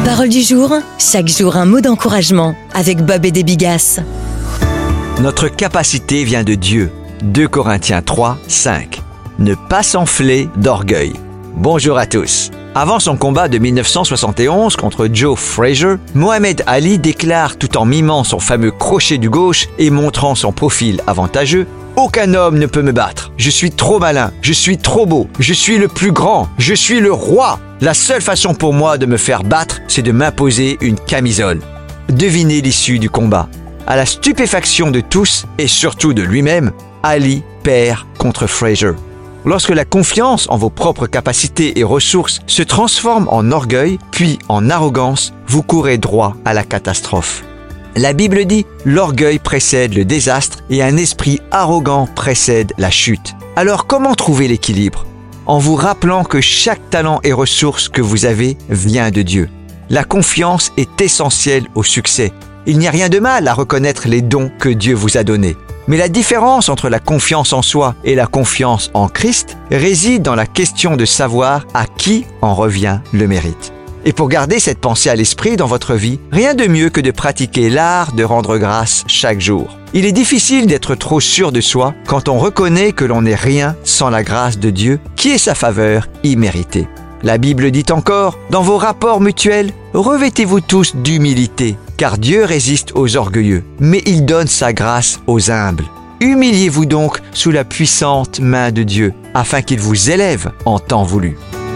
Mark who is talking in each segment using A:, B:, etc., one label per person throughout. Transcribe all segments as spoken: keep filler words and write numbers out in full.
A: Parole du jour, chaque jour un mot d'encouragement avec Bob et des Bigas.
B: Notre capacité vient de Dieu. deux Corinthiens trois, cinq. Ne pas s'enfler d'orgueil. Bonjour à tous. Avant son combat de dix-neuf cent soixante et onze contre Joe Frazier, Mohamed Ali déclare tout en mimant son fameux crochet du gauche et montrant son profil avantageux: « Aucun homme ne peut me battre. Je suis trop malin, je suis trop beau, je suis le plus grand, je suis le roi. La seule façon pour moi de me faire battre, c'est de m'imposer une camisole. » Devinez l'issue du combat. À la stupéfaction de tous et surtout de lui-même, Ali perd contre Frazier. Lorsque la confiance en vos propres capacités et ressources se transforme en orgueil, puis en arrogance, vous courez droit à la catastrophe. La Bible dit « L'orgueil précède le désastre et un esprit arrogant précède la chute ». Alors comment trouver l'équilibre ? En vous rappelant que chaque talent et ressource que vous avez vient de Dieu. La confiance est essentielle au succès. Il n'y a rien de mal à reconnaître les dons que Dieu vous a donnés. Mais la différence entre la confiance en soi et la confiance en Christ réside dans la question de savoir à qui en revient le mérite. Et pour garder cette pensée à l'esprit dans votre vie, rien de mieux que de pratiquer l'art de rendre grâce chaque jour. Il est difficile d'être trop sûr de soi quand on reconnaît que l'on n'est rien sans la grâce de Dieu, qui est sa faveur imméritée. La Bible dit encore, dans vos rapports mutuels, revêtez-vous tous d'humilité, car Dieu résiste aux orgueilleux, mais il donne sa grâce aux humbles. Humiliez-vous donc sous la puissante main de Dieu, afin qu'il vous élève en temps voulu.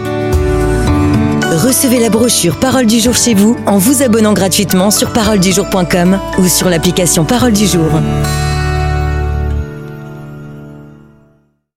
A: Recevez la brochure Parole du jour chez vous en vous abonnant gratuitement sur parole du jour point com ou sur l'application Parole du jour.